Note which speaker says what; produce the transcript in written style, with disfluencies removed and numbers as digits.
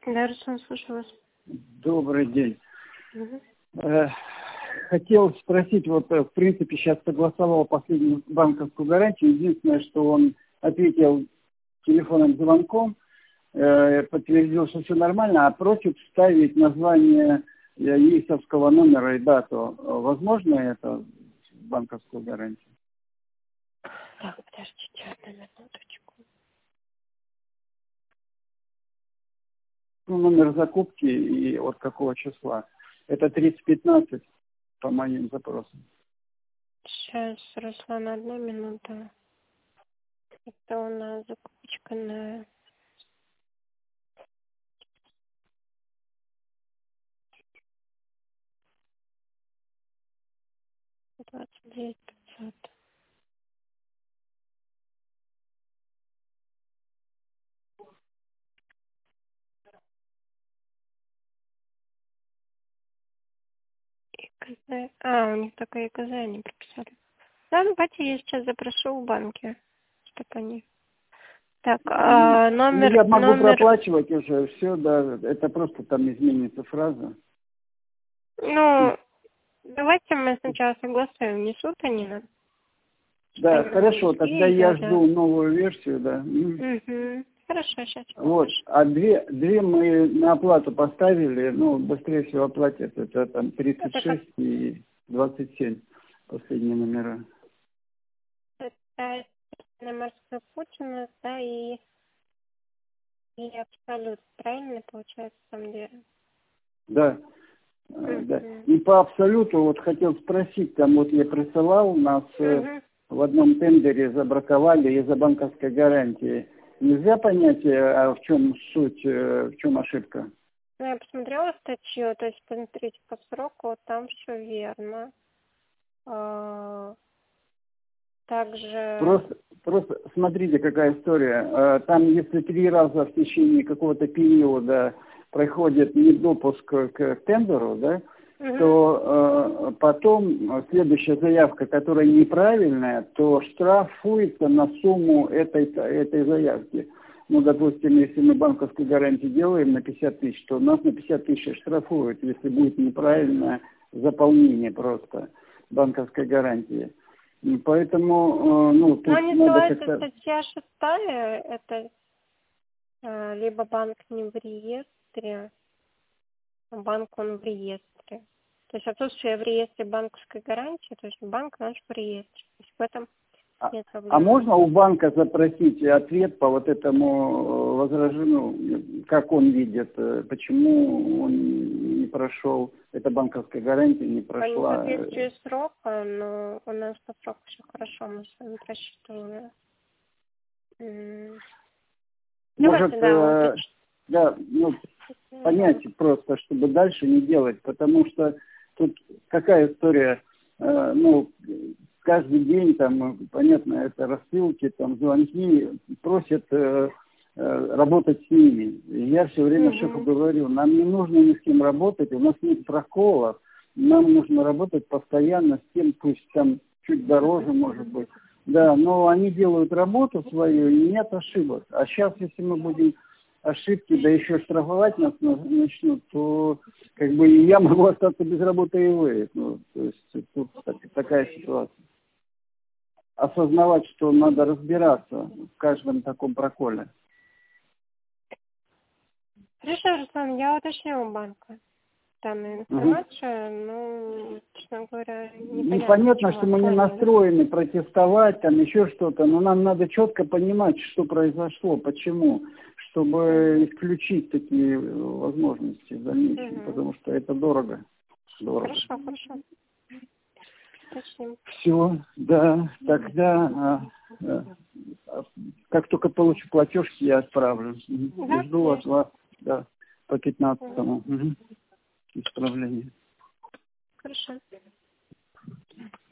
Speaker 1: Да, Руслан, слушаю вас.
Speaker 2: Добрый день.
Speaker 1: Угу.
Speaker 2: Хотел спросить, вот в принципе сейчас согласовал последнюю банковскую гарантию. Единственное, что он ответил телефонным звонком, подтвердил, что все нормально, а просит вставить название ЕИСовского номера и дату. Возможно это банковскую гарантию?
Speaker 1: Так, подождите одну минуточку.
Speaker 2: Ну, номер закупки и от какого числа? Это 3015 по моим запросам.
Speaker 1: Сейчас, Руслан, одну минуту. Это у нас закупочка на... $29 500. ИКЗ. А, у них только ИКЗ они прописали. Да, ну, давайте я сейчас запрошу в банке, чтобы они... Так, номер...
Speaker 2: Я могу проплачивать уже, все, да, это просто там изменится фраза.
Speaker 1: Ну, давайте мы сначала согласуем, несут они нам.
Speaker 2: Да, хорошо, тогда я
Speaker 1: да.
Speaker 2: жду новую версию, да.
Speaker 1: Угу. Хорошо, сейчас.
Speaker 2: Вот, а две мы на оплату поставили, ну, быстрее всего оплатят, это там 36 и 27, последние номера.
Speaker 1: Это на Морской Путина, да, и Абсолют, правильно получается там где?
Speaker 2: Да. Да. И по Абсолюту вот хотел спросить, там вот я присылал, нас в одном тендере забраковали из-за банковской гарантии. Нельзя понять, а в чем суть, в чем ошибка?
Speaker 1: Ну, я посмотрела статью, то есть посмотрите по сроку, там все верно. Также...
Speaker 2: Просто смотрите, какая история. Там, если 3 раза в течение какого-то периода проходит недопуск к тендеру, да, то потом следующая заявка, которая неправильная, то штрафуется на сумму этой заявки. Ну, допустим, если мы банковскую гарантию делаем на 50 тысяч, то нас на 50 тысяч штрафуют, если будет неправильное заполнение просто банковской гарантии. И поэтому, ну, тут
Speaker 1: не
Speaker 2: надо как-то...
Speaker 1: статья 6, это либо банк не в реестре, а банк он в реестре. То есть отсутствие в реестре банковской гарантии, то есть банк наш в реестре. То есть в этом нет проблем.
Speaker 2: А можно у банка запросить ответ по вот этому возражению, как он видит, почему он не прошел, эта банковская гарантия не прошла?
Speaker 1: По несоответствию срока, но у нас по сроку все хорошо, мы с вами просчитывали.
Speaker 2: Может, понять просто, чтобы дальше не делать, потому что тут какая история, ну, каждый день там, понятно, это рассылки, там, звонки, просят работать с ними. И я все время шефу говорю, нам не нужно ни с кем работать, у нас нет проколов, нам нужно работать постоянно с тем, пусть там чуть дороже, может быть. Да, но они делают работу свою, и нет ошибок. А сейчас, если мы будем ошибки, да еще штрафовать нас начнут, то как бы и я могу остаться без работы, и вы. Ну, то есть тут такая ситуация. Осознавать, что надо разбираться в каждом таком проколе.
Speaker 1: Хорошо, Руслан, я уточню у банка данную информацию, ну, честно говоря,
Speaker 2: непонятно, что мы не настроены протестовать, там еще что-то, но нам надо четко понимать, что произошло, почему, чтобы исключить такие возможности в дальнейшем, потому что это дорого.
Speaker 1: Хорошо.
Speaker 2: Все, да, тогда как только получу платежки, я отправлю. Жду от вас, да, по 15-му. Исправление.
Speaker 1: Хорошо.